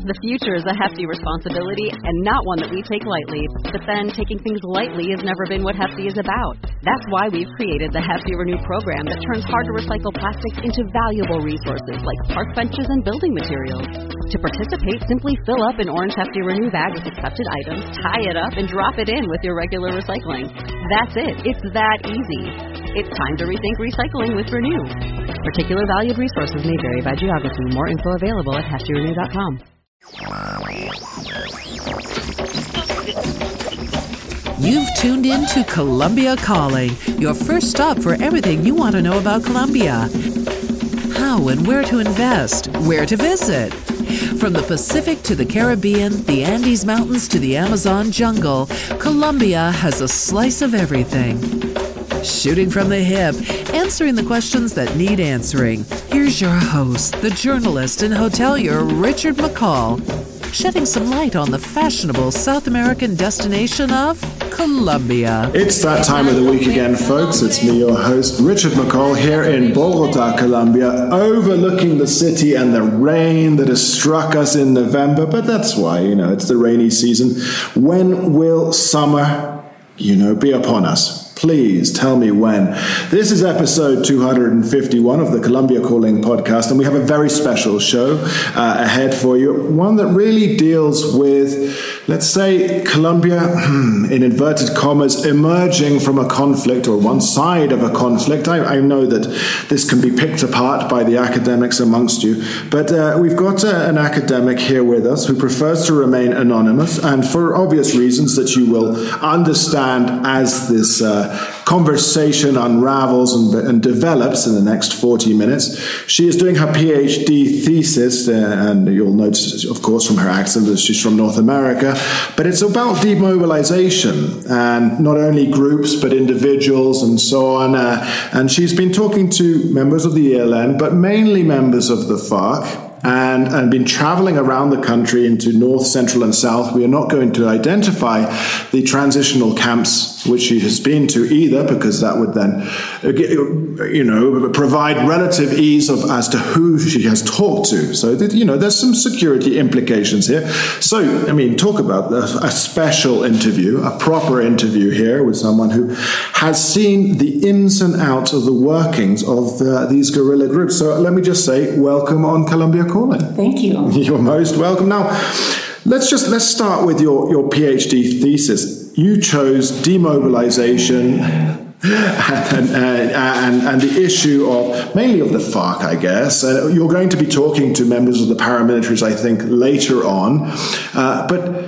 The future is a hefty responsibility and not one that we take lightly. But then taking things lightly has never been what Hefty is about. That's why we've created the Hefty Renew program that turns hard-to-recycle plastics into valuable resources like park benches and building materials. To participate, simply fill up an orange Hefty Renew bag with accepted items, tie it up, and drop it in with your regular recycling. That's it. It's that easy. It's time to rethink recycling with Renew. Particular valued resources may vary by geography. More info available at heftyrenew.com. You've tuned in to Columbia Calling, your first stop for everything you want to know about Colombia. How and where to invest, where to visit. From the Pacific to the Caribbean, the Andes Mountains to the Amazon jungle, Colombia has a slice of everything. Shooting from the hip, answering the questions that need answering. Here's your host, the journalist and hotelier Richard McCall, shedding some light on the fashionable South American destination of Colombia. It's that time of the week again, folks. It's me, your host, Richard McCall, here in Bogota, Colombia, overlooking the city and the rain that has struck us in November. But that's why, it's the rainy season. When will summer, be upon us? Please tell me when. This is episode 251 of the Columbia Calling podcast, and we have a very special show ahead for you. One that really deals with, let's say, Colombia, in inverted commas, emerging from a conflict or one side of a conflict. I know that this can be picked apart by the academics amongst you, but we've got an academic here with us who prefers to remain anonymous, and for obvious reasons that you will understand as this conversation unravels and develops in the next 40 minutes. She is doing her PhD thesis, and you'll notice, of course, from her accent that she's from North America, but it's about demobilization, and not only groups, but individuals and so on. And she's been talking to members of the ELN, but mainly members of the FARC, and been traveling around the country into North, Central, and South. We are not going to identify the transitional camps which she has been to either, because that would then, provide relative ease as to who she has talked to. So that, there's some security implications here. So, talk about a special interview, a proper interview here with someone who has seen the ins and outs of the workings of these guerrilla groups. So let me just say, welcome on Columbia Calling. Thank you. You're most welcome. Now, let's start with your PhD thesis. You chose demobilization and the issue of mainly of the FARC, I guess. You're going to be talking to members of the paramilitaries, I think, later on. But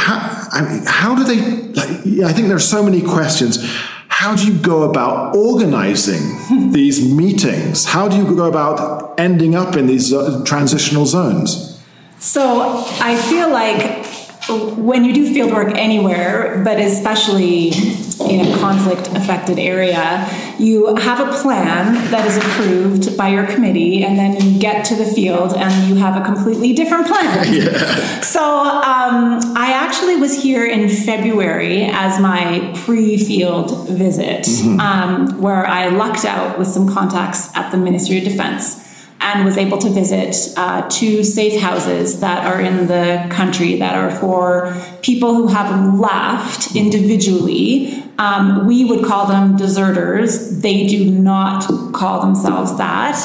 how do they? I think there are so many questions. How do you go about organizing these meetings? How do you go about ending up in these transitional zones? So I feel like when you do fieldwork anywhere, but especially in a conflict-affected area, you have a plan that is approved by your committee, and then you get to the field and you have a completely different plan. Yeah. So I actually was here in February as my pre-field visit, where I lucked out with some contacts at the Ministry of Defense, and was able to visit 2 safe houses that are in the country that are for people who have left individually. We would call them deserters. They do not call themselves that.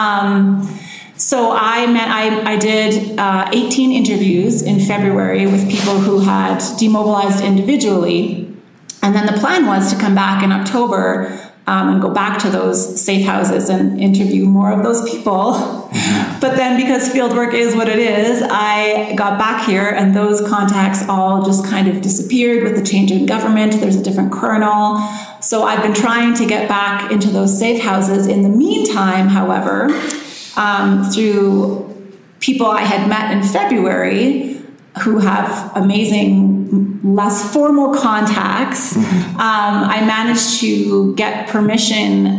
So I did 18 interviews in February with people who had demobilized individually. And then the plan was to come back in October and go back to those safe houses and interview more of those people. But then because fieldwork is what it is, I got back here and those contacts all just kind of disappeared with the change in government. There's a different colonel. So I've been trying to get back into those safe houses. In the meantime, however, through people I had met in February who have amazing, less formal contacts, I managed to get permission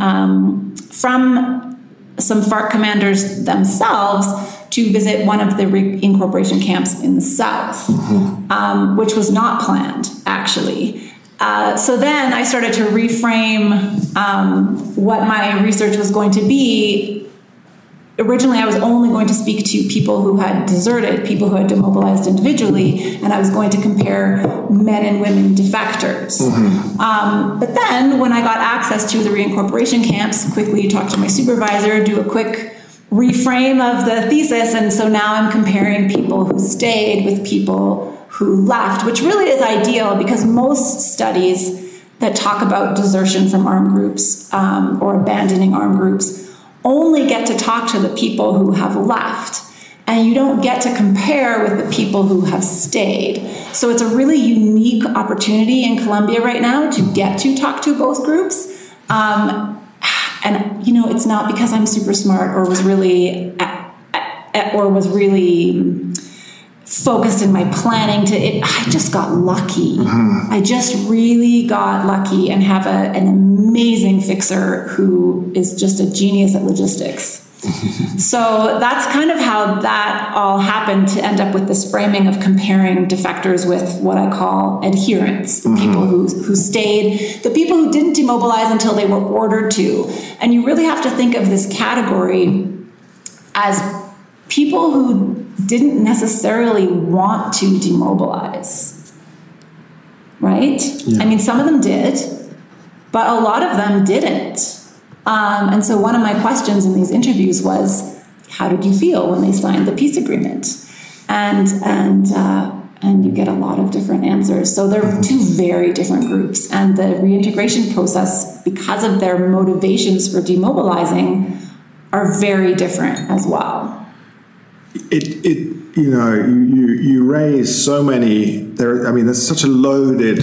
from some FARC commanders themselves to visit one of the reincorporation camps in the South, which was not planned, actually. So then I started to reframe what my research was going to be originally I was only going to speak to people who had deserted, people who had demobilized individually, and I was going to compare men and women defectors. But then when I got access to the reincorporation camps, quickly talked to my supervisor, do a quick reframe of the thesis, and so now I'm comparing people who stayed with people who left, which really is ideal because most studies that talk about desertion from armed groups or abandoning armed groups only get to talk to the people who have left, and you don't get to compare with the people who have stayed. So it's a really unique opportunity in Colombia right now to get to talk to both groups. And, you know, it's not because I'm super smart or was really focused in my planning I just got lucky. I just really got lucky and have an amazing fixer who is just a genius at logistics. So that's kind of how that all happened to end up with this framing of comparing defectors with what I call adherents, the people who stayed, the people who didn't demobilize until they were ordered to. And you really have to think of this category as people who didn't necessarily want to demobilize, right? Yeah. I mean, some of them did, but a lot of them didn't. And so one of my questions in these interviews was, how did you feel when they signed the peace agreement? And you get a lot of different answers. So they're two very different groups. And the reintegration process, because of their motivations for demobilizing, are very different as well. You raise so many. There's such a loaded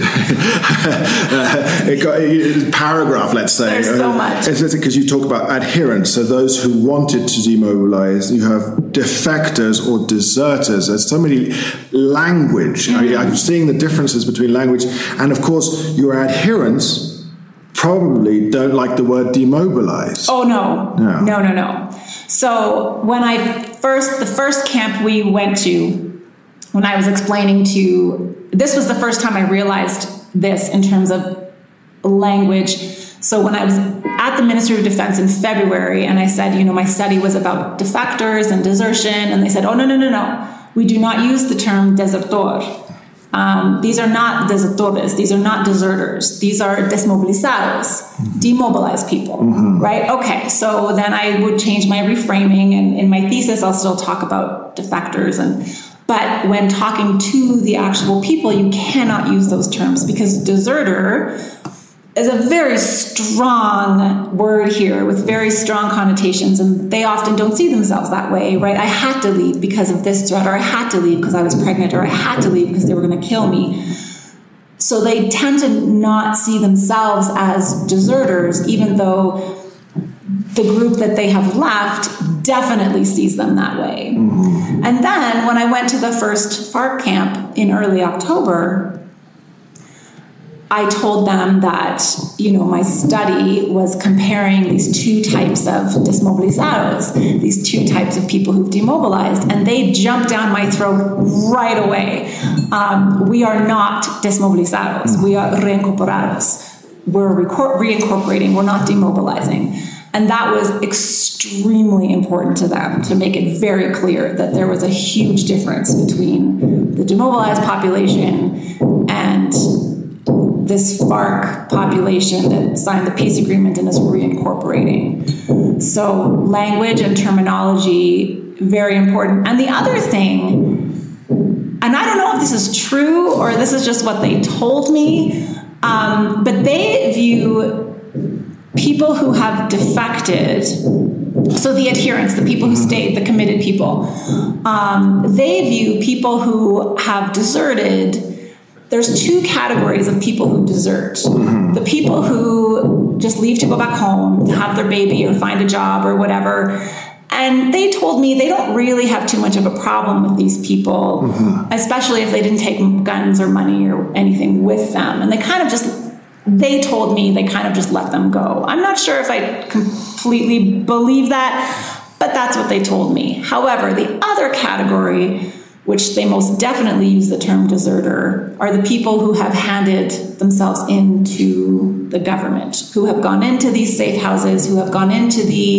paragraph. Let's say there's so much because you talk about adherents. So those who wanted to demobilize. You have defectors or deserters. There's so many language. I'm seeing the differences between language, and of course, your adherents probably don't like the word demobilize. Oh no. So when the first camp we went to, when I was explaining this was the first time I realized this in terms of language. So when I was at the Ministry of Defense in February and I said, my study was about defectors and desertion, and they said, oh, no. We do not use the term desertor. These are not desertores. These are not deserters. These are desmovelizados, demobilized people, right? Okay, so then I would change my reframing, and in my thesis, I'll still talk about defectors. But when talking to the actual people, you cannot use those terms because deserter is a very strong word here with very strong connotations, and they often don't see themselves that way, right? I had to leave because of this threat, or I had to leave because I was pregnant, or I had to leave because they were going to kill me. So they tend to not see themselves as deserters, even though the group that they have left definitely sees them that way. And then when I went to the first FARC camp in early October, I told them that, my study was comparing these two types of desmovelizados, these two types of people who've demobilized, and they jumped down my throat right away. We are not desmovelizados. We are reincorporados. We're reincorporating. We're not demobilizing. And that was extremely important to them to make it very clear that there was a huge difference between the demobilized population and this FARC population that signed the peace agreement and is reincorporating. So language and terminology, very important. And the other thing, and I don't know if this is true or this is just what they told me, but they view people who have defected, so the adherents, the people who stayed, the committed people, they view people who have deserted. There's two categories of people who desert. The people who just leave to go back home, to have their baby or find a job or whatever. And they told me they don't really have too much of a problem with these people, especially if they didn't take guns or money or anything with them. And they told me they kind of just let them go. I'm not sure if I completely believe that, but that's what they told me. However, the other category, which they most definitely use the term deserter, are the people who have handed themselves into the government, who have gone into these safe houses, who have gone into the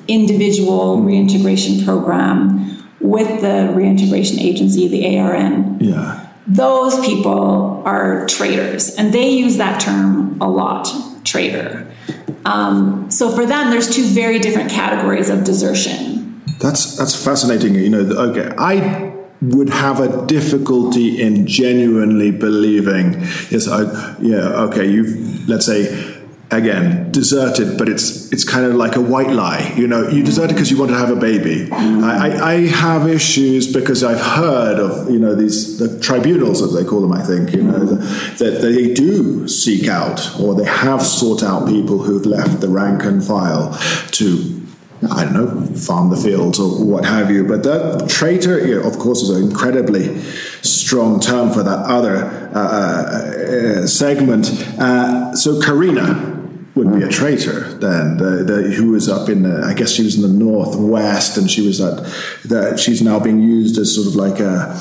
individual reintegration program with the reintegration agency, the ARN. Yeah. Those people are traitors, and they use that term a lot, traitor. So for them, there's two very different categories of desertion. That's fascinating. Okay, I would have a difficulty in genuinely believing, you've, let's say, again, deserted, but it's kind of like a white lie. You deserted because you wanted to have a baby. I have issues because I've heard of, the tribunals, as they call them, I think, that they do seek out, or they have sought out people who've left the rank and file to, I don't know, farm the fields or what have you. But that traitor, of course, is an incredibly strong term for that other segment. So Karina would be a traitor then, who was up in, I guess she was in the northwest, and she was she's now being used as sort of like a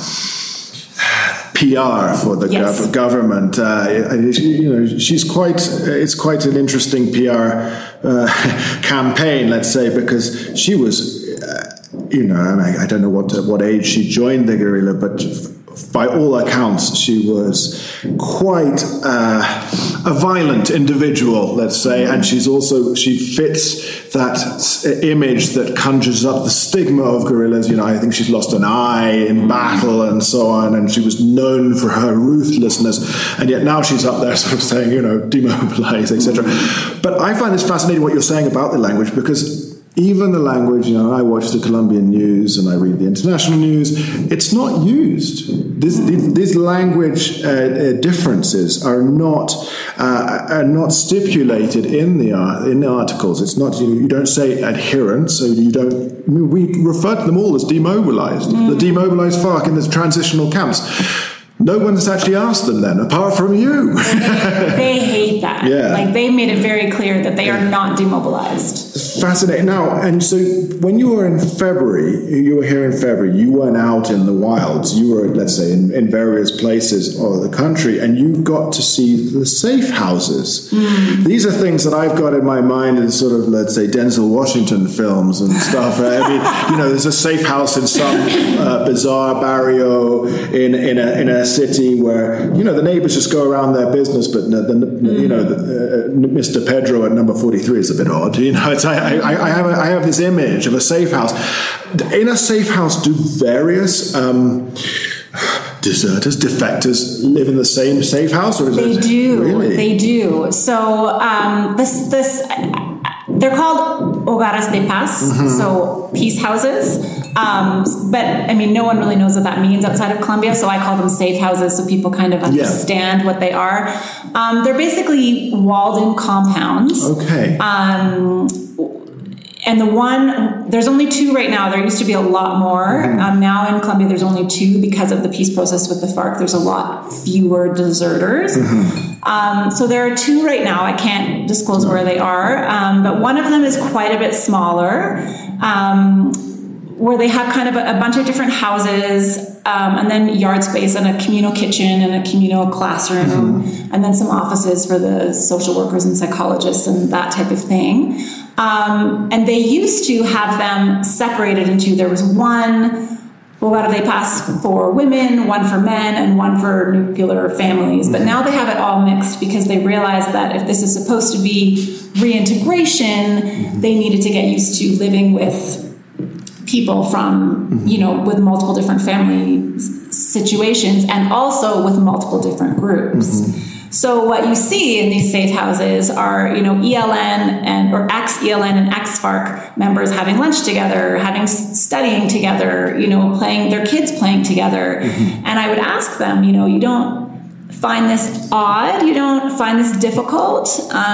PR for the government. It's quite an interesting PR campaign, let's say, because she was, I don't know what age she joined the guerrilla, but by all accounts, she was quite a violent individual, let's say, and she fits that image that conjures up the stigma of guerrillas. I think she's lost an eye in battle and so on, and she was known for her ruthlessness, and yet now she's up there sort of saying, demobilize, etc. But I find this fascinating what you're saying about the language, because even the language, I watch the Colombian news and I read the international news, it's not used. These language differences are not stipulated in the articles. It's not, you don't say adherent, so you don't, we refer to them all as demobilized. The demobilized FARC in the transitional camps. No one's actually asked them then, apart from you. They hate that. Yeah. They made it very clear that they are not demobilized. It's fascinating. Now, and so when you were here in February, you weren't out in the wilds. You were, let's say, in various places of the country, and you got to see the safe houses. These are things that I've got in my mind as sort of, let's say, Denzel Washington films and stuff. There's a safe house in some bizarre barrio in a city where the neighbors just go around their business, but Mr. Pedro at number 43 is a bit odd. I have this image of a safe house. In a safe house, do various deserters, defectors live in the same safe house, or is they do? Really? They do. So they're called hogares de paz, so peace houses. But no one really knows what that means outside of Colombia, so I call them safe houses so people kind of understand what they are. They're basically walled-in compounds. Okay. And there's only two right now. There used to be a lot more. Now in Colombia, there's only two because of the peace process with the FARC. There's a lot fewer deserters. So there are two right now. I can't disclose where they are. But one of them is quite a bit smaller, where they have kind of a bunch of different houses, and then yard space and a communal kitchen and a communal classroom, and then some offices for the social workers and psychologists and that type of thing. And they used to have them separated into, there was one hogar de paz for women, one for men, and one for nuclear families. But now they have it all mixed because they realized that if this is supposed to be reintegration, they needed to get used to living with people from, with multiple different family situations and also with multiple different groups. So what you see in these safe houses are, ELN or ex-ELN and ex-FARC members having lunch together, studying together, playing, their kids playing together. And I would ask them, you don't find this odd? You don't find this difficult?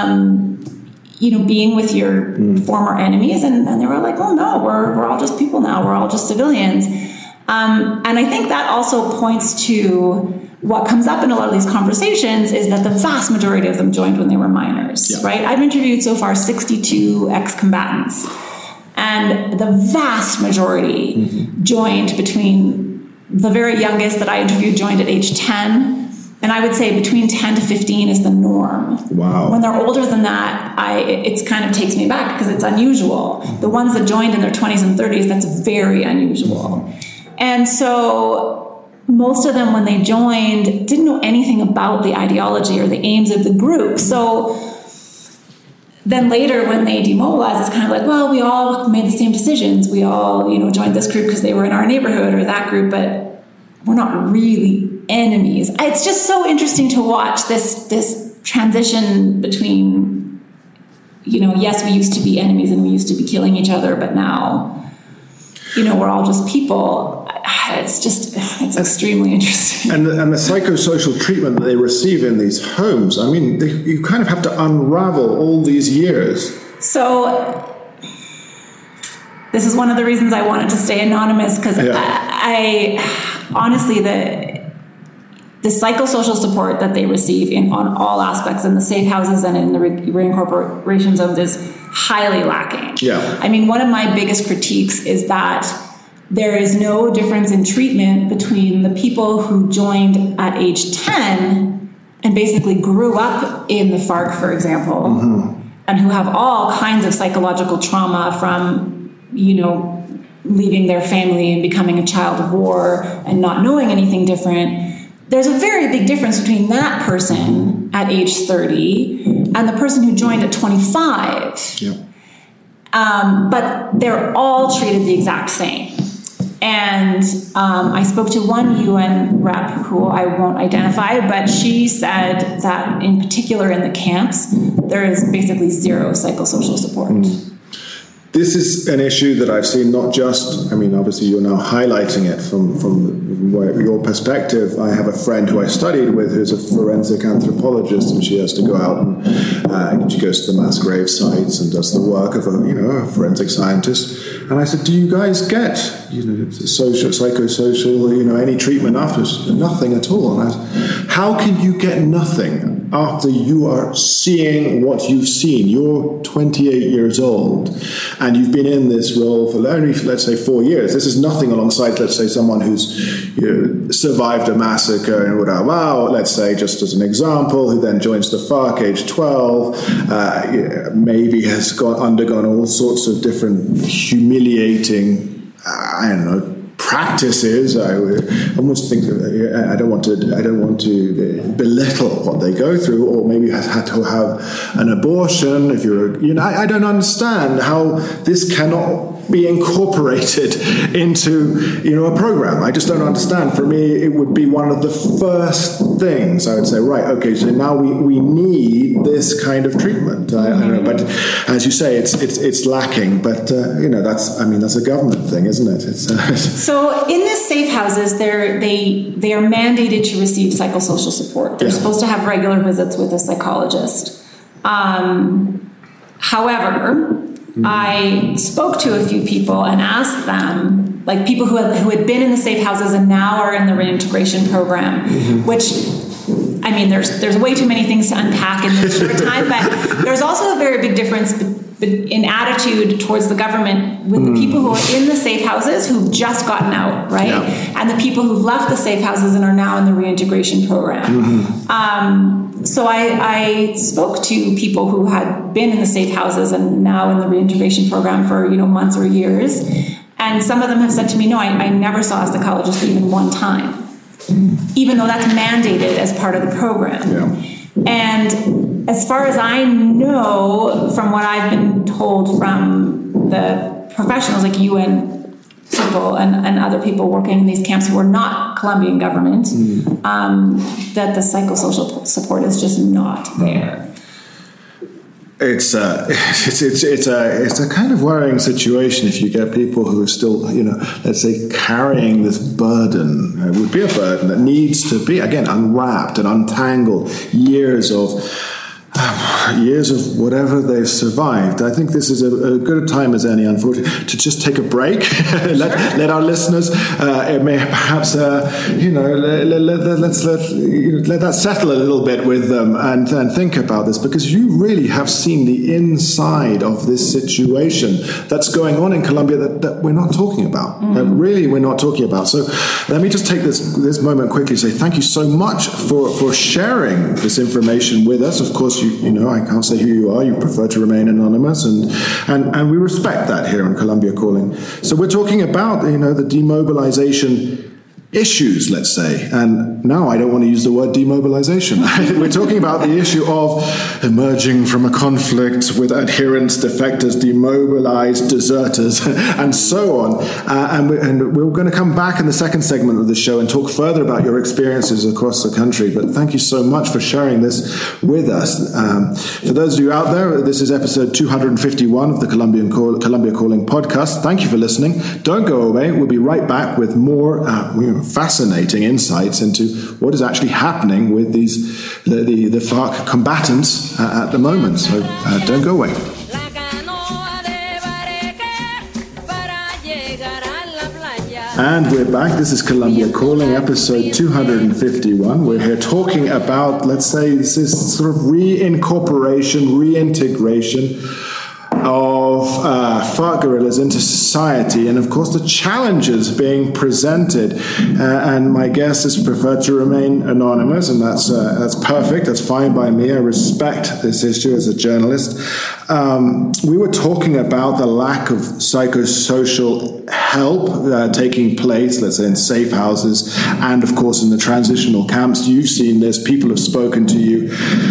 Being with your former enemies? And they were like, well, no, we're all just people now. We're all just civilians. And I think that also points to what comes up in a lot of these conversations is that the vast majority of them joined when they were minors, right? I've interviewed so far 62 ex-combatants, and the vast majority joined between the very youngest that I interviewed joined at age 10, And I would say between 10 to 15 is the norm. Wow. When they're older than that, it kind of takes me back because it's unusual. The ones that joined in their 20s and 30s, that's very unusual. And so most of them, when they joined, didn't know anything about the ideology or the aims of the group. So then later when they demobilize, it's kind of like, well, we all made the same decisions. We all, joined this group because they were in our neighborhood or that group, but we're not really enemies. It's just so interesting to watch this transition between, yes, we used to be enemies and we used to be killing each other, but now, we're all just people. It's extremely interesting. And the psychosocial treatment that they receive in these homes, I mean, you kind of have to unravel all these years. So this is one of the reasons I wanted to stay anonymous, because I honestly, the psychosocial support that they receive on all aspects in the safe houses and in the reincorporation zones is highly lacking. Yeah. I mean, one of my biggest critiques is that there is no difference in treatment between the people who joined at age 10 and basically grew up in the FARC, for example, and who have all kinds of psychological trauma from, leaving their family and becoming a child of war and not knowing anything different. There's a very big difference between that person at age 30 and the person who joined at 25. Yeah. But they're all treated the exact same. And I spoke to one UN rep who I won't identify, but she said that in particular in the camps, there is basically zero psychosocial support. This is an issue that I've seen not just, obviously you're now highlighting it from your perspective. I have a friend who I studied with who's a forensic anthropologist, and she has to go out and she goes to the mass grave sites and does the work of a forensic scientist. And I said, do you guys get, psychosocial, any treatment after? Nothing at all. And I said, how can you get nothing after you are seeing what you've seen? You're 28 years old, and you've been in this role for only, let's say, 4 years. This is nothing alongside, let's say, someone who's survived a massacre in Uruguay, let's say, just as an example, who then joins the FARC age 12, maybe has undergone all sorts of different humiliating, practices. I almost think I don't want to belittle what they go through, or maybe has had to have an abortion. If you're, I don't understand how this cannot be incorporated into a program. I just don't understand. For me, it would be one of the first things I would say. Right, okay, so now we need this kind of treatment. I don't know, but as you say, it's lacking. But that's a government thing, isn't it? So in the safe houses, they are mandated to receive psychosocial support. They're supposed to have regular visits with a psychologist. However, I spoke to a few people and asked them, like people who had been in the safe houses and now are in the reintegration program, which, there's way too many things to unpack in this short time, but there's also a very big difference in attitude towards the government with the people who are in the safe houses who've just gotten out, right? Yeah. And the people who've left the safe houses and are now in the reintegration program. So I spoke to people who had been in the safe houses and now in the reintegration program for months or years, and some of them have said to me, no, I never saw a psychologist even one time, even though that's mandated as part of the program. Yeah. And as far as I know, from what I've been told from the professionals like UN people and other people working in these camps who are not Colombian government, that the psychosocial support is just not there. It's a kind of worrying situation if you get people who are still, let's say, carrying this burden. It would be a burden that needs to be, again, unwrapped and untangled. Years of years of whatever they've survived. I think this is a good a time as any, unfortunately, to just take a break. let our listeners, perhaps, let that settle a little bit with them and think about this, because you really have seen the inside of this situation that's going on in Colombia that we're not talking about. That really we're not talking about. So let me just take this moment quickly to say thank you so much for sharing this information with us. Of course, you know, I can't say who you are. You prefer to remain anonymous, and we respect that here on Colombia Calling. So we're talking about, you know, the demobilization issues, let's say. And now I don't want to use the word demobilization. We're talking about the issue of emerging from a conflict with adherents, defectors, demobilized, deserters, and so on. And we're going to come back in the second segment of the show and talk further about your experiences across the country. But thank you so much for sharing this with us. For those of you out there, this is episode 251 of the Colombia Calling podcast. Thank you for listening. Don't go away. We'll be right back with more fascinating insights into what is actually happening with the FARC combatants at the moment. So don't go away. And we're back. This is Colombia Calling, episode 251. We're here talking about, let's say, this is sort of reintegration of FARC guerrillas into society, and of course the challenges being presented. And my guest has preferred to remain anonymous, and that's perfect. That's fine by me. I respect this issue as a journalist. We were talking about the lack of psychosocial help taking place, let's say, in safe houses, and of course in the transitional camps. You've seen this. People have spoken to you.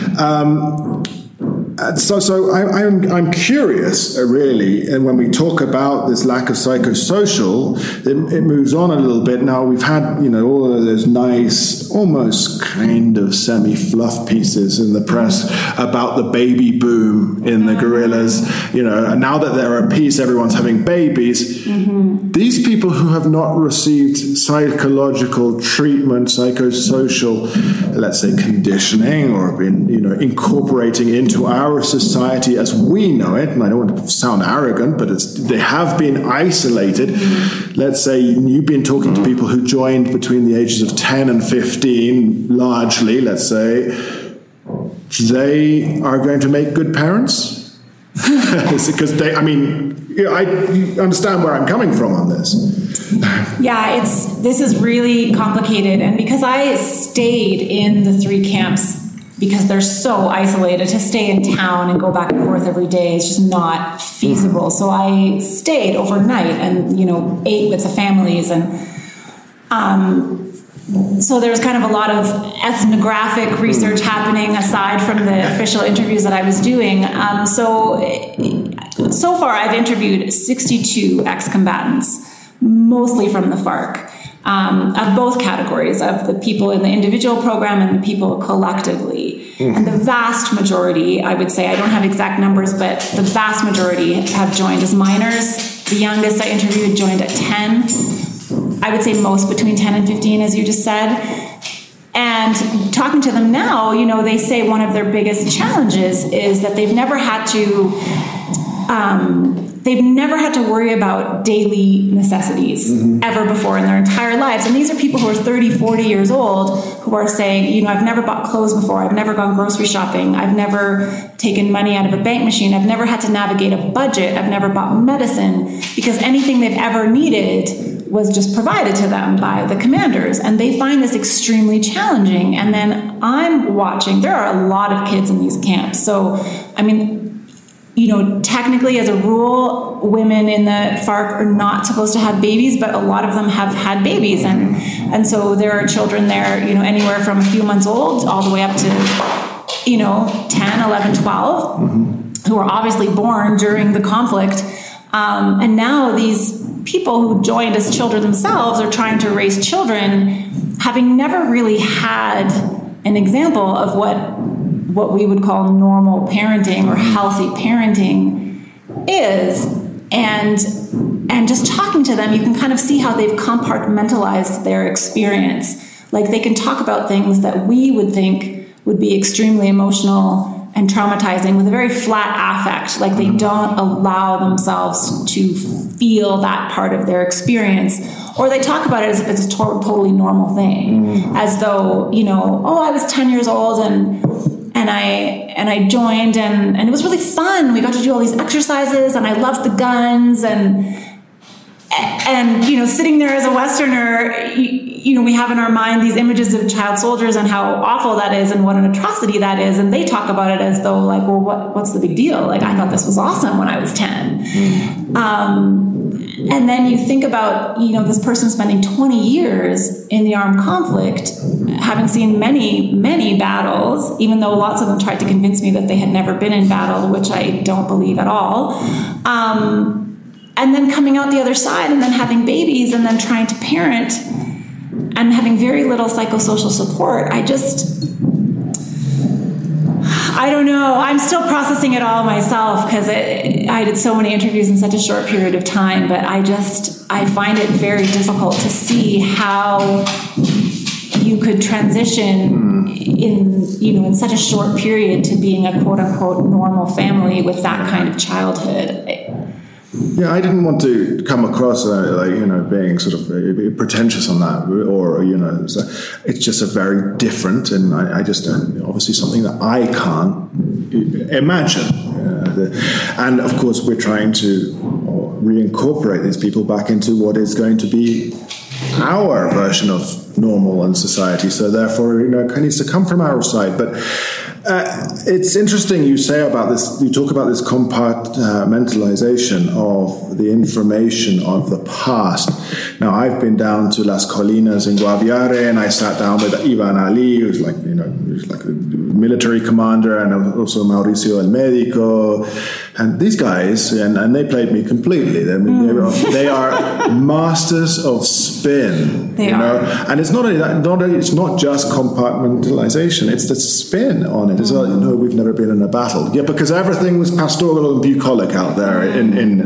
So I'm curious, really, and when we talk about this lack of psychosocial, it moves on a little bit. Now, we've had, you know, all of those nice, almost kind of semi-fluff pieces in the press about the baby boom in the guerrillas. You know, and now that they're at peace, everyone's having babies. Mm-hmm. These people who have not received psychological treatment, psychosocial, let's say, conditioning, or been, you know, incorporating into our society as we know it, and I don't want to sound arrogant, but they have been isolated. Let's say you've been talking to people who joined between the ages of 10 and 15, largely, let's say, they are going to make good parents? Because you understand where I'm coming from on this. Yeah, this is really complicated, and because I stayed in the 3 camps, because they're so isolated, to stay in town and go back and forth every day is just not feasible. So I stayed overnight and, you know, ate with the families. And so there's kind of a lot of ethnographic research happening aside from the official interviews that I was doing. So far I've interviewed 62 ex-combatants, mostly from the FARC. Of both categories, of the people in the individual program and the people collectively. And the vast majority, I would say, I don't have exact numbers, but the vast majority have joined as minors. The youngest I interviewed joined at 10. I would say most between 10 and 15, as you just said. And talking to them now, you know, they say one of their biggest challenges is that they've never had to worry about daily necessities ever before in their entire lives. And these are people who are 30, 40 years old who are saying, you know, I've never bought clothes before. I've never gone grocery shopping. I've never taken money out of a bank machine. I've never had to navigate a budget. I've never bought medicine, because anything they've ever needed was just provided to them by the commanders. And they find this extremely challenging. And then I'm watching, there are a lot of kids in these camps. So, I mean, you know, technically as a rule, women in the FARC are not supposed to have babies, but a lot of them have had babies. And so there are children there, you know, anywhere from a few months old all the way up to, you know, 10, 11, 12, who are obviously born during the conflict. And now these people who joined as children themselves are trying to raise children, having never really had an example of what we would call normal parenting or healthy parenting is. And just talking to them, you can kind of see how they've compartmentalized their experience. Like, they can talk about things that we would think would be extremely emotional and traumatizing with a very flat affect. Like they don't allow themselves to feel that part of their experience, or they talk about it as if it's a totally normal thing, as though, you know, oh, I was 10 years old and I joined and it was really fun. We got to do all these exercises and I loved the guns and you know, sitting there as a Westerner, you know, we have in our mind these images of child soldiers and how awful that is and what an atrocity that is. And they talk about it as though like, well, what's the big deal? Like, I thought this was awesome when I was 10. And then you think about, you know, this person spending 20 years in the armed conflict, having seen many, many battles, even though lots of them tried to convince me that they had never been in battle, which I don't believe at all. And then coming out the other side and then having babies and then trying to parent and having very little psychosocial support. I don't know. I'm still processing it all myself because I did so many interviews in such a short period of time, but I find it very difficult to see how you could transition in such a short period to being a quote unquote normal family with that kind of childhood. Yeah, I didn't want to come across being sort of pretentious on that, or it's just a very different, and I just obviously something that I can't imagine. And of course, we're trying to reincorporate these people back into what is going to be our version of normal in society. So therefore, it needs to come from our side, but. It's interesting you say about this, you talk about this compartmentalization of the information of the past. Now, I've been down to Las Colinas in Guaviare, and I sat down with Ivan Ali, who's like a military commander, and also Mauricio El Medico, and these guys, and they played me completely. I mean, they are masters of spin, and it's not only that, it's not just compartmentalization, it's the spin on it as well. We've never been in a battle. Yeah, because everything was pastoral and bucolic out there in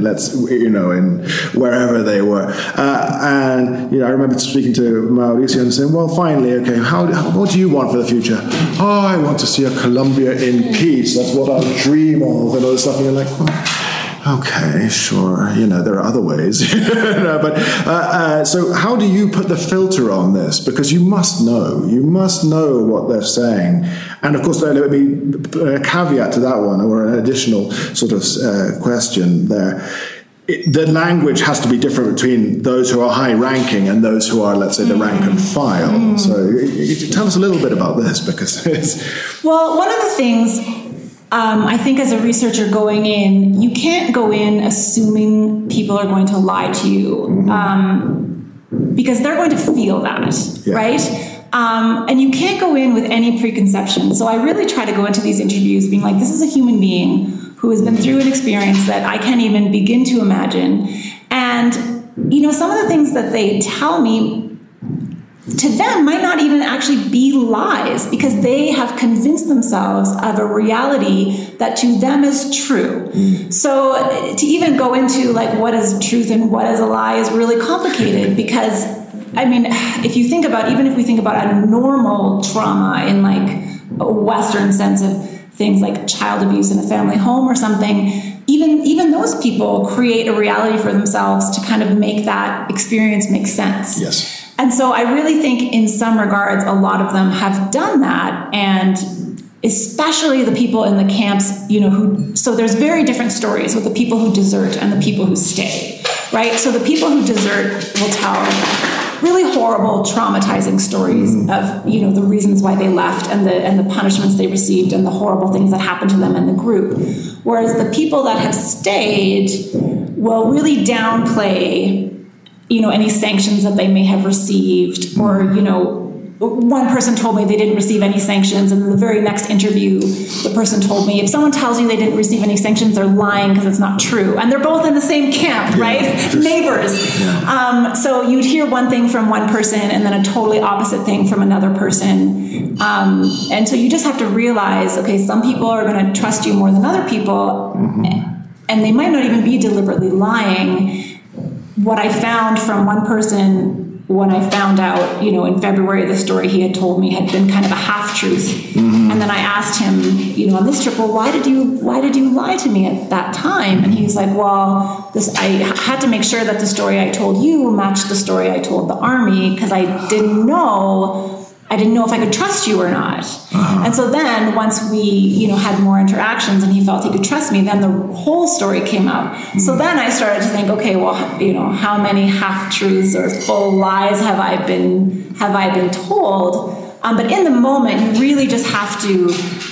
wherever they were. And I remember speaking to Mauricio and saying, well, finally, okay, what do you want for the future? Oh, I want to see a Colombia in peace. That's what I dream of, and all this stuff. And you're like, okay, sure. There are other ways. But so how do you put the filter on this? Because you must know what they're saying. And of course, let me caveat to that one, or an additional sort of question there. The language has to be different between those who are high-ranking and those who are, let's say, the rank and file. So tell us a little bit about this, because it's... Well, one of the things... I think as a researcher going in, you can't go in assuming people are going to lie to you, because they're going to feel that, right? And you can't go in with any preconception. So I really try to go into these interviews being like, this is a human being who has been through an experience that I can't even begin to imagine. And, some of the things that they tell me, to them might not even actually be lies, because they have convinced themselves of a reality that to them is true. So to even go into like what is truth and what is a lie is really complicated, because if you think about, even if we think about a normal trauma in like a Western sense of things like child abuse in a family home or something, even those people create a reality for themselves to kind of make that experience make sense. Yes. And so I really think in some regards, a lot of them have done that. And especially the people in the camps, so there's very different stories with the people who desert and the people who stay, right? So the people who desert will tell really horrible, traumatizing stories of, the reasons why they left and the punishments they received and the horrible things that happened to them and the group. Whereas the people that have stayed will really downplay any sanctions that they may have received, or, one person told me they didn't receive any sanctions, and in the very next interview, the person told me, if someone tells you they didn't receive any sanctions, they're lying because it's not true. And they're both in the same camp, right? Neighbors. Yeah. So you'd hear one thing from one person and then a totally opposite thing from another person. And so you just have to realize, okay, some people are going to trust you more than other people, and they might not even be deliberately lying. What I found from one person when I found out, in February, the story he had told me had been kind of a half-truth. Mm-hmm. And then I asked him, on this trip, well, why did you lie to me at that time? And he was like, well, I had to make sure that the story I told you matched the story I told the Army, because I didn't know if I could trust you or not. Uh-huh. And so then once we, had more interactions and he felt he could trust me, then the whole story came out. Mm-hmm. So then I started to think, okay, well, how many half-truths or full lies have I been told? But in the moment, you really just have to,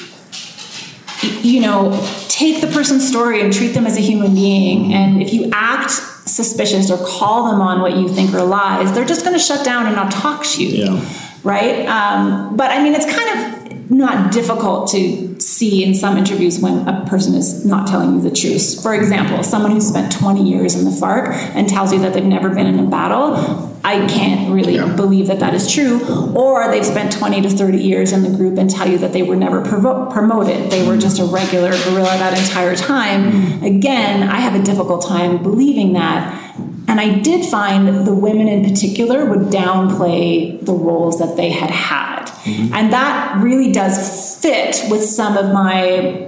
take the person's story and treat them as a human being. And if you act suspicious or call them on what you think are lies, they're just going to shut down and not talk to you. Yeah. Right? But I mean, it's kind of not difficult to see in some interviews when a person is not telling you the truth. For example, someone who spent 20 years in the FARC and tells you that they've never been in a battle, I can't really believe that is true. Or they've spent 20 to 30 years in the group and tell you that they were never promoted. They were just a regular guerrilla that entire time. Again, I have a difficult time believing that. And I did find the women in particular would downplay the roles that they had had. Mm-hmm. And that really does fit with some of my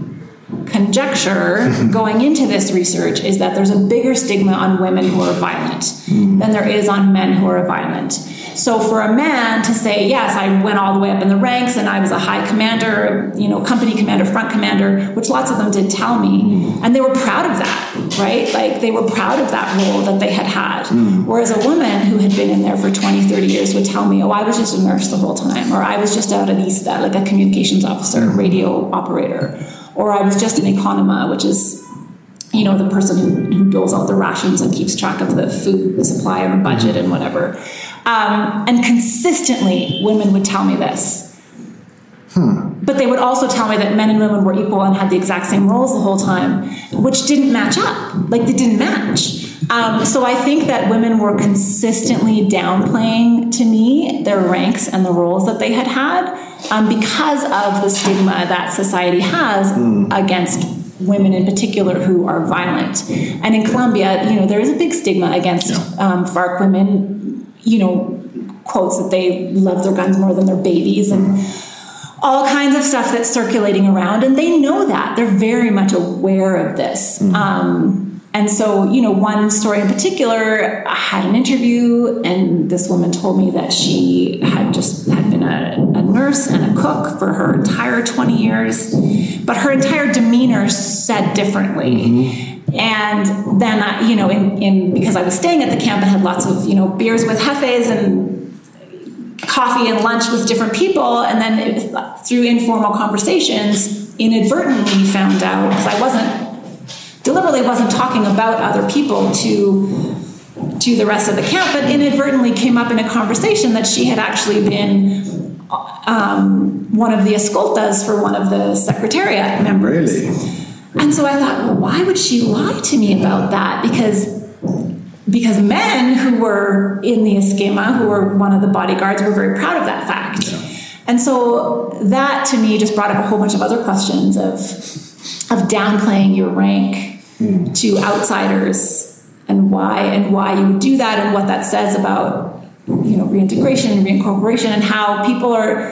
conjecture going into this research, is that there's a bigger stigma on women who are violent than there is on men who are violent. So for a man to say, yes, I went all the way up in the ranks and I was a high commander, company commander, front commander, which lots of them did tell me, and they were proud of that, right? Like they were proud of that role that they had had. Whereas a woman who had been in there for 20, 30 years would tell me, oh, I was just a nurse the whole time, or I was just out at ESTA, like a communications officer, radio operator, or I was just an economa, which is the person who doles out the rations and keeps track of the food supply and the budget and whatever. And consistently, women would tell me this. But they would also tell me that men and women were equal and had the exact same roles the whole time, which didn't match up. Like, they didn't match. So I think that women were consistently downplaying, to me, their ranks and the roles that they had because of the stigma that society has against women in particular who are violent. And in Colombia, there is a big stigma against FARC women, quotes that they love their guns more than their babies and all kinds of stuff that's circulating around. And they know that. They're very much aware of this. And so, one story in particular, I had an interview and this woman told me that she had been a nurse and a cook for her entire 20 years, but her entire demeanor said differently. And then, because I was staying at the camp and had lots of, beers with jefes and coffee and lunch with different people, and then through informal conversations, inadvertently found out, because I deliberately wasn't talking about other people to the rest of the camp, but inadvertently came up in a conversation that she had actually been one of the escoltas for one of the secretariat members. Really? And so I thought, well, why would she lie to me about that? Because men who were in the esquema, who were one of the bodyguards, were very proud of that fact. Yeah. And so that, to me, just brought up a whole bunch of other questions of downplaying your rank to outsiders, and why you would do that, and what that says about reintegration and reincorporation, and how people are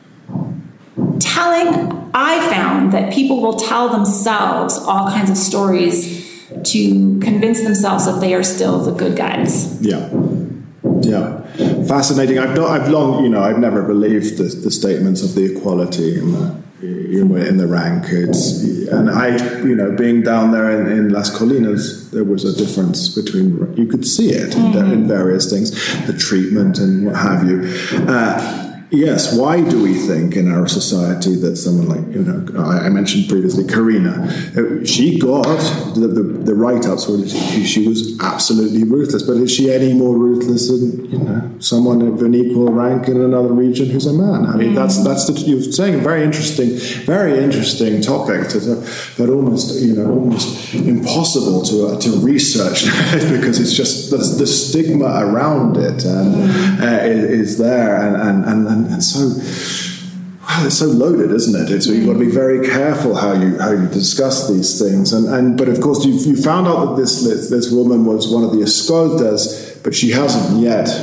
I found that people will tell themselves all kinds of stories to convince themselves that they are still the good guys. Yeah. Fascinating. I've never believed the statements of the equality in the rank. Being down there in Las Colinas, there was a difference between, you could see it in various things, the treatment and what have you. Yes, why do we think in our society that someone like, I mentioned previously, Karina, she got the write-ups where she was absolutely ruthless, but is she any more ruthless than, someone of an equal rank in another region who's a man? I mean, that's you're saying a very interesting topic, but almost impossible to research because it's just the stigma around it is there, and so, well, it's so loaded, isn't it? You've got to be very careful how you discuss these things, but of course you found out that this woman was one of the escoltas, but she hasn't yet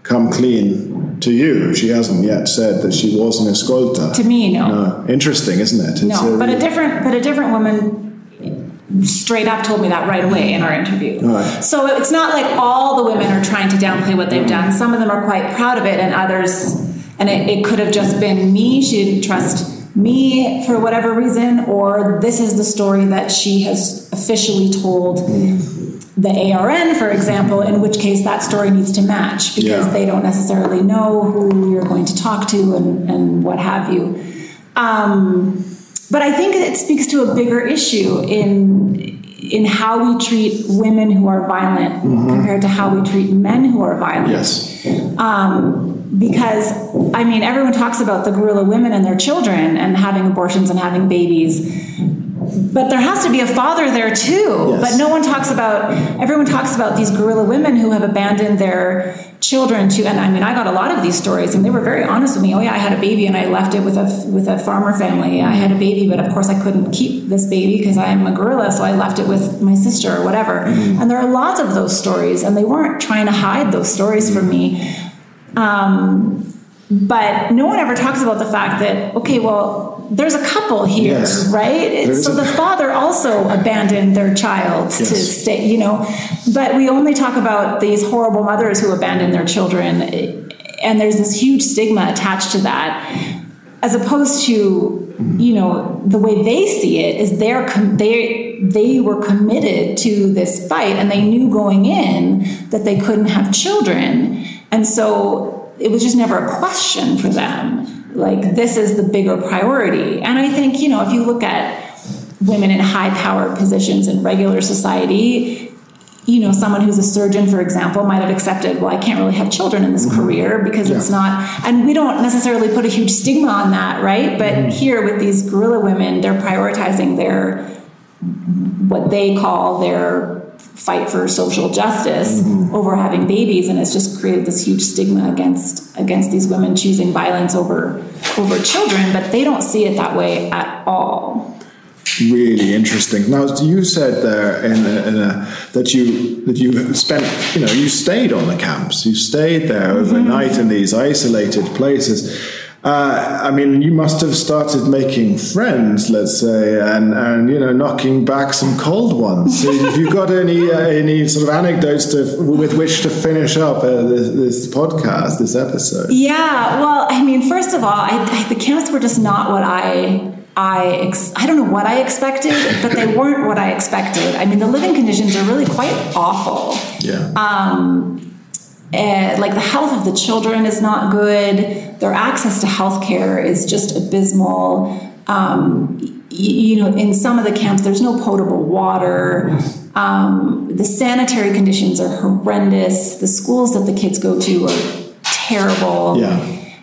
come clean to you. She hasn't yet said that she was an escolta. To me, no. No. Interesting, isn't it? But a different woman straight up told me that right away in our interview. Right. So it's not like all the women are trying to downplay what they've done. Some of them are quite proud of it, and others, and it could have just been me. She didn't trust me for whatever reason, or this is the story that she has officially told the ARN, for example, in which case that story needs to match because they don't necessarily know who you're going to talk to and what have you. But I think it speaks to a bigger issue in how we treat women who are violent compared to how we treat men who are violent. Yes. Because, I mean, everyone talks about the guerrilla women and their children and having abortions and having babies. But there has to be a father there too. Yes. But everyone talks about these guerrilla women who have abandoned their children to, and I mean, I got a lot of these stories and they were very honest with me. Oh yeah, I had a baby and I left it with a farmer family. I had a baby, but of course I couldn't keep this baby because I'm a guerrilla, so I left it with my sister or whatever. And there are lots of those stories, and they weren't trying to hide those stories from me. But no one ever talks about the fact that, okay, well, there's a couple here, right? So the father also abandoned their child to stay, but we only talk about these horrible mothers who abandon their children, and there's this huge stigma attached to that, as opposed to, the way they see it is they were committed to this fight, and they knew going in that they couldn't have children, and so it was just never a question for them. Like, this is the bigger priority. And I think, if you look at women in high-powered positions in regular society, someone who's a surgeon, for example, might have accepted, well, I can't really have children in this career because it's not, and we don't necessarily put a huge stigma on that, right? But here with these guerrilla women, they're prioritizing what they call their fight for social justice over having babies, and it's just created this huge stigma against these women choosing violence over children, but they don't see it that way at all. Really interesting. Now, you said there that you spent, you stayed on the camps, you stayed there overnight in these isolated places. I mean, you must have started making friends, let's say, and knocking back some cold ones. So have you got any sort of anecdotes with which to finish up this podcast, this episode? Yeah, well, I mean, first of all, the camps were just not what I don't know what I expected, but they weren't what I expected. I mean, the living conditions are really quite awful. Yeah. Like, the health of the children is not good. Their access to healthcare is just abysmal. In some of the camps, there's no potable water. The sanitary conditions are horrendous. The schools that the kids go to are terrible. Yeah.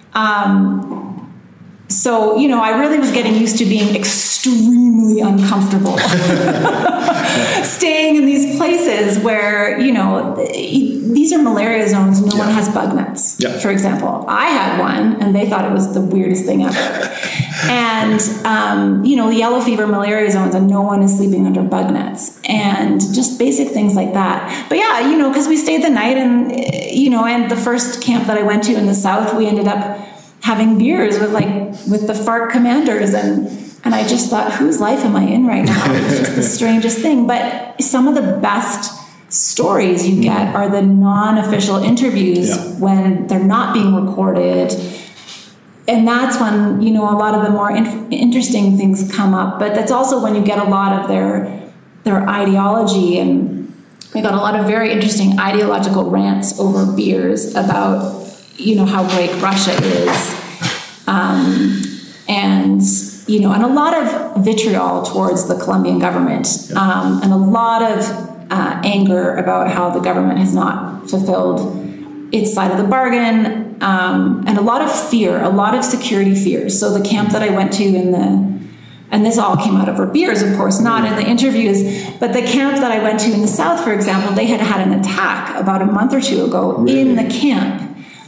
So, I really was getting used to being extremely uncomfortable staying in these places where, these are malaria zones. No one has bug nets, for example. I had one, and they thought it was the weirdest thing ever. And, yellow fever malaria zones, and no one is sleeping under bug nets, and just basic things like that. But yeah, because we stayed the night, and, and the first camp that I went to in the South, we ended up having beers with the FARC commanders, and I just thought, whose life am I in right now? It's just the strangest thing. But some of the best stories you get are the non-official interviews when they're not being recorded, and that's when a lot of the more interesting things come up. But that's also when you get a lot of their ideology, and we got a lot of very interesting ideological rants over beers about how great Russia is, and a lot of vitriol towards the Colombian government, and a lot of anger about how the government has not fulfilled its side of the bargain, and a lot of fear, a lot of security fears. So the camp that I went to and this all came out of our beers, of course, not in the interviews, but the camp that I went to in the South, for example, they had an attack about a month or two ago in the camp.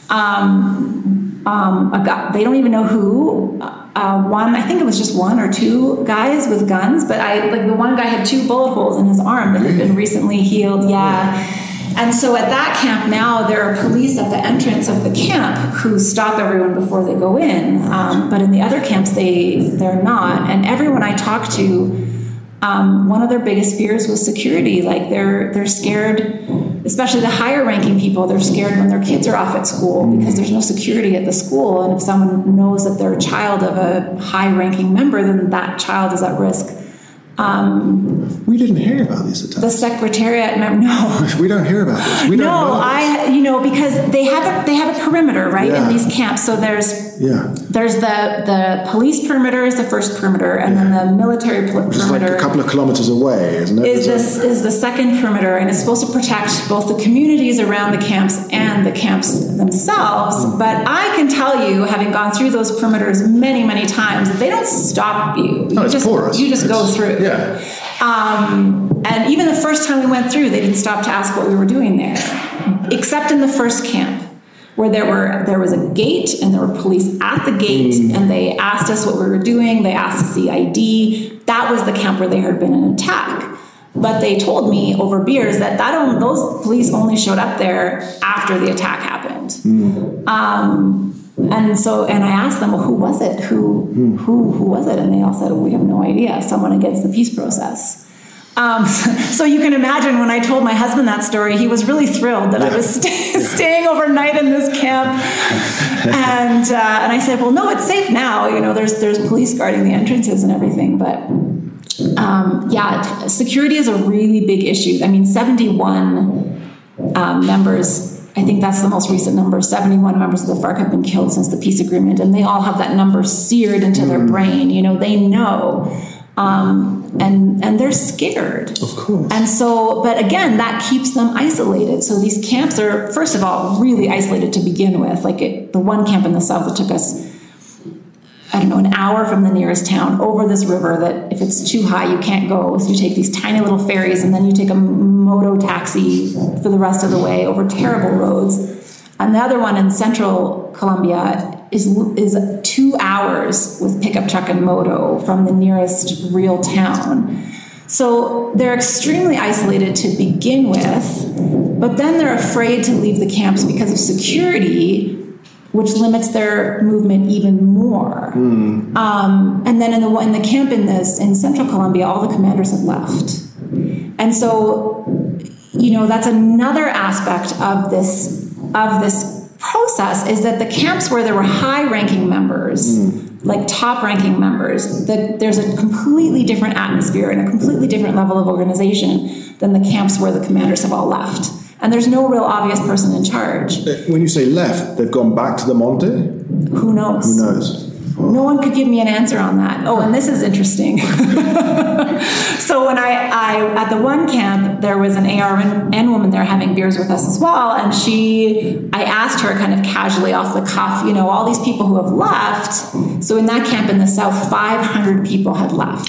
A guy, they don't even know who. I think it was just one or two guys with guns, but the one guy had 2 bullet holes in his arm that had been recently healed. Yeah. And so at that camp now, there are police at the entrance of the camp who stop everyone before they go in. But in the other camps, they're not. And everyone I talked to, one of their biggest fears was security. Like they're scared, especially the higher ranking people, they're scared when their kids are off at school because there's no security at the school. And if someone knows that they're a child of a high ranking member, then that child is at risk. We didn't hear about these attacks. The Secretariat, no. We don't hear about this. We don't know this. Because they have a perimeter, right, in these camps. So there's the police perimeter is the first perimeter, and then the military perimeter. Which is like a couple of kilometers away, isn't it? Is the second perimeter, and it's supposed to protect both the communities around the camps and the camps themselves. But I can tell you, having gone through those perimeters many, many times, that they don't stop you. It's porous. You just go through. Yeah. And even the first time we went through, they didn't stop to ask what we were doing there, except in the first camp, where there was a gate and there were police at the gate, and they asked us what we were doing. They asked to see ID. That was the camp where there had been an attack. But they told me over beers that those police only showed up there after the attack happened. And I asked them, well, who was it? Who was it? And they all said, we have no idea. Someone against the peace process. So you can imagine when I told my husband that story, he was really thrilled that I was staying overnight in this camp. And I said, well, no, it's safe now. There's police guarding the entrances and everything. But security is a really big issue. I mean, 71 members. I think that's the most recent number. 71 members of the FARC have been killed since the peace agreement, and they all have that number seared into their brain. They know, and they're scared. Of course. And so, but again, that keeps them isolated. So these camps are, first of all, really isolated to begin with. Like the one camp in the south, it took us, an hour from the nearest town over this river that if it's too high, you can't go. So you take these tiny little ferries, and then you take a moto taxi for the rest of the way over terrible roads. And the other one in central Colombia is 2 hours with pickup truck and moto from the nearest real town. So they're extremely isolated to begin with, but then they're afraid to leave the camps because of security, which limits their movement even more. And then in the camp in central Colombia, all the commanders have left. And so, that's another aspect of this process, is that the camps where there were high-ranking members, like top-ranking members, there's a completely different atmosphere and a completely different level of organization than the camps where the commanders have all left. And there's no real obvious person in charge. When you say left, they've gone back to the Monte? Who knows? Who knows? Well, no one could give me an answer on that. Oh, and this is interesting. So when I at the one camp, there was an ARN woman there having beers with us as well. And I asked her kind of casually off the cuff, all these people who have left. So in that camp in the south, 500 people had left.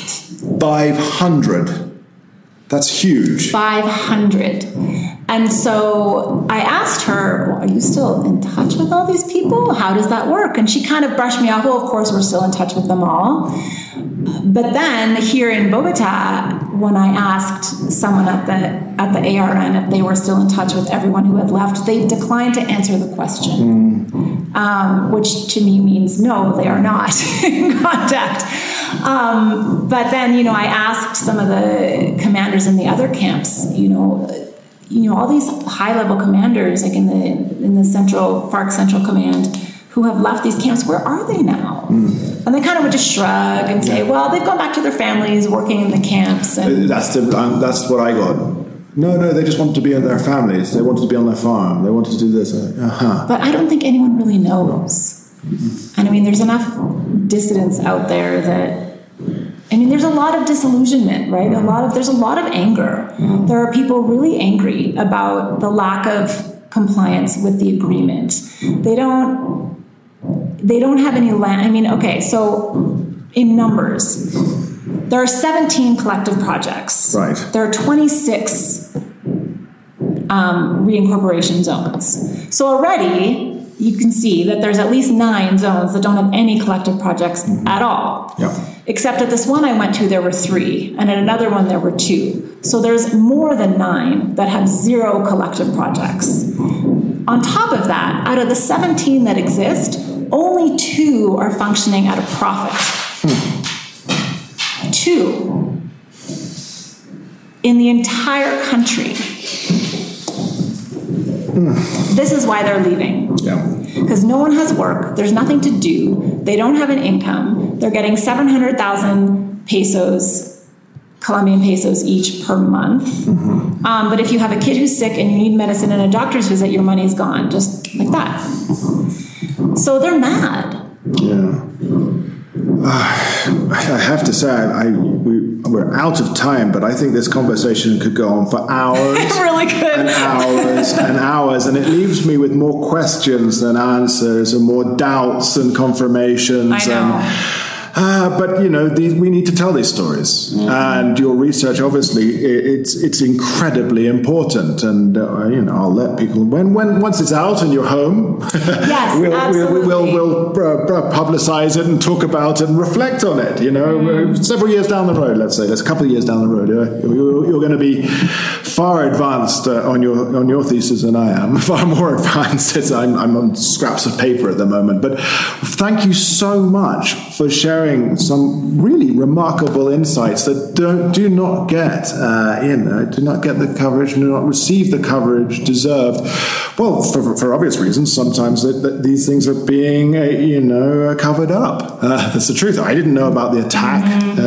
500? That's huge. 500. And so I asked her, well, are you still in touch with all these people? How does that work? And she kind of brushed me off. Well, of course, we're still in touch with them all. But then here in Bogota, when I asked someone at the ARN if they were still in touch with everyone who had left, they declined to answer the question, which to me means no, they are not in contact. But then, I asked some of the commanders in the other camps, all these high-level commanders, like in the FARC Central Command, who have left these camps, where are they now? And they kind of would just shrug and say, well, they've gone back to their families, working in the camps. And that's what I got. No, they just wanted to be in their families. They wanted to be on their farm. They wanted to do this. But I don't think anyone really knows. And there's enough dissidents out there that, there's a lot of disillusionment, right? There's a lot of anger. There are people really angry about the lack of compliance with the agreement. They don't have any land. Okay, so in numbers, there are 17 collective projects. Right. There are 26 reincorporation zones. So already you can see that there's at least 9 zones that don't have any collective projects at all. Yeah. Except at this one I went to, there were 3, and at another one there were 2. So there's more than 9 that have 0 collective projects. On top of that, out of the 17 that exist, only 2 are functioning at a profit. 2 in the entire country. This is why they're leaving. Yeah. Because no one has work, there's nothing to do, they don't have an income, they're getting 700,000 pesos, Colombian pesos each per month. But if you have a kid who's sick and you need medicine and a doctor's visit, your money's gone, just like that. So they're mad. Yeah. I have to say, we're out of time, but I think this conversation could go on for hours. It really could. And hours and hours. And it leaves me with more questions than answers and more doubts and confirmations. I know. But, you know, we need to tell these stories. And your research, obviously, it's incredibly important. And, you know, I'll let people, once it's out and you're home, yes, we'll publicize it and talk about it and reflect on it. You know, several years down the road, let's say, there's a couple of years down the road, you're going to be far advanced on your thesis than I am, far more advanced. I'm on scraps of paper at the moment. But thank you so much for sharing some really remarkable insights that do not get the coverage, do not receive the coverage deserved. Well, for obvious reasons, sometimes that these things are being covered up. That's the truth. I didn't know about the attack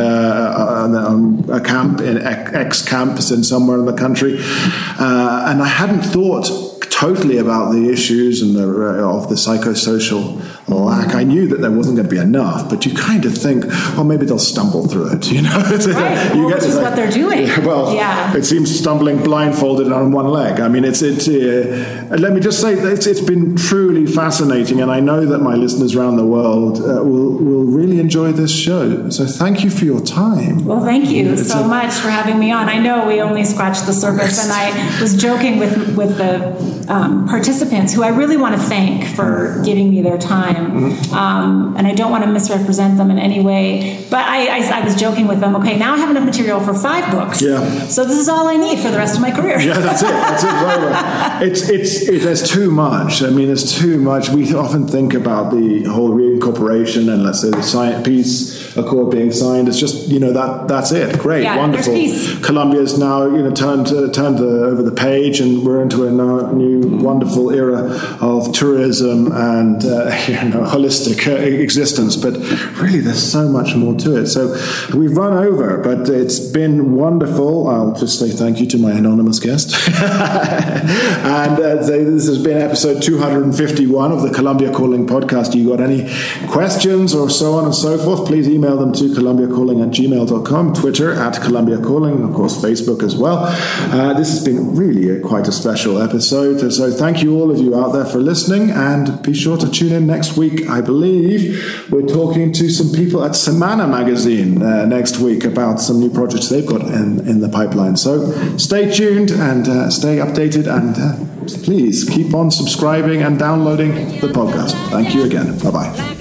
on a camp in ex-camps in somewhere in the country, and I hadn't thought totally about the issues and of the psychosocial lack. I knew that there wasn't going to be enough, but you kind of think, well, maybe they'll stumble through it, you know? Right, which is what they're doing. It seems stumbling blindfolded on one leg. I mean, let me just say, it's been truly fascinating, and I know that my listeners around the world will really enjoy this show. So thank you for your time. Well, thank you so much for having me on. I know we only scratched the surface, and I was joking with the participants, who I really want to thank for giving me their time. And I don't want to misrepresent them in any way, but I was joking with them, okay, now I have enough material for 5 books. Yeah. So this is all I need for the rest of my career. Yeah, that's it. There's too much. I mean, there's too much. We often think about the whole reincorporation and, let's say, the peace accord being signed. It's just, that's it. Great, wonderful. Colombia's now, turned over the page, and we're into a new wonderful era of tourism and holistic existence. But really, there's so much more to it. So we've run over, but it's been wonderful. I'll just say thank you to my anonymous guest. And this has been episode 251 of the Colombia Calling podcast. You got any questions or so on and so forth, please email them to colombiacalling@gmail.com, Twitter @ColombiaCalling, of course, Facebook as well. This has been really quite a special episode. So thank you, all of you out there, for listening, and be sure to tune in next week. I believe we're talking to some people at Semana Magazine next week about some new projects they've got in the pipeline. So stay tuned and stay updated, and please keep on subscribing and downloading the podcast. Thank you again. Bye-bye.